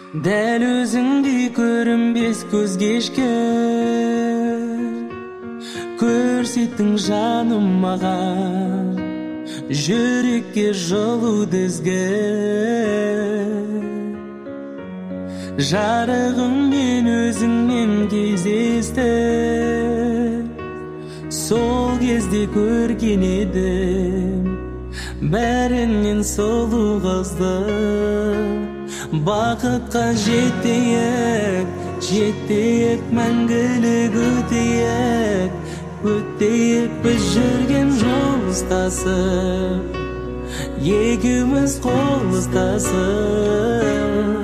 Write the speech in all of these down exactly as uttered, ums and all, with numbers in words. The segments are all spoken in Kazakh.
Дәл өзіңдей көрінбес көз кешкен көрсеттің жаным маған, жүрекке жылуды ізгі. Жарығыммен өзіңмен кездесті, сол кезде көрген едім бәрінен сұлу қызды. Бақытқа жетейік, жетейік, мәңгілік өтейік, өтейік біз жүрген жол ұстасып, екеуміз қол ұстасып.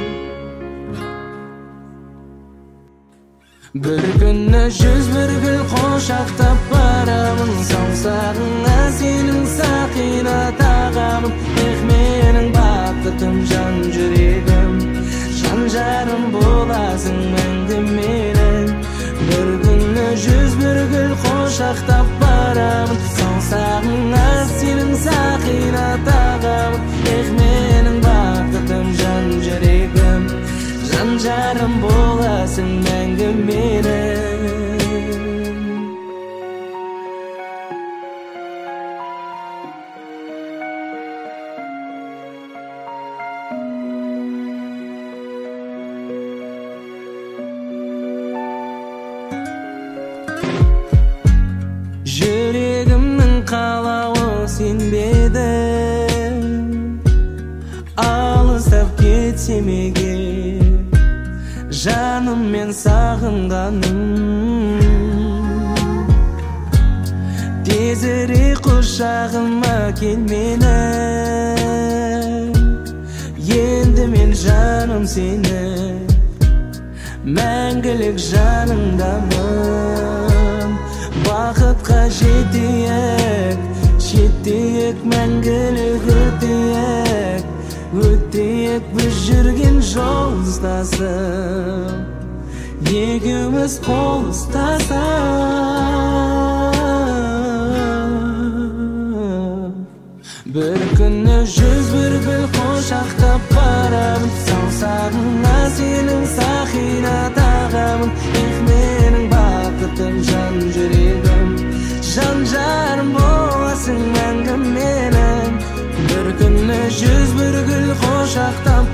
Бір күні жүз бір гүл құшақтап барамын, саусағыңа сенің сақина тағамын. Ех, менің бақытым, жан жүрегім, жан жарым боласың мәңгі менің. Бір күні жүз бір гүл құшақтап барамын, саусағыңа сенің сақина тағамын. Ех, менің бақытым, жан жүрегім, жан жарым боласың мәңгі менің. Жүрегімнің қалауы сенбеді, алыстап кетсем егер жаным мен сағынғаным. Тезірек құшағыма кел менің, енді мен жаным сені, мәңгілік жаныңдамын. Бақытқа жетейік, жетейік, мәңгілік өтейік, өтейік біз жүрген жол ұстасып, екеуміз қол ұстасып. Бір күні жүз бір гүл құшақтап барамын, саусағыңа сенің сақина тағамын. Ех, менің бақытым, жан жүрегім, жан жарым боласың мәңгі менің. Бір күні жүз бір гүл құшақтап